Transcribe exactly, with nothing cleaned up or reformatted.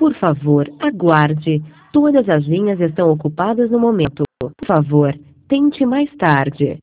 Por favor, aguarde. Todas as linhas estão ocupadas no momento. Por favor, tente mais tarde.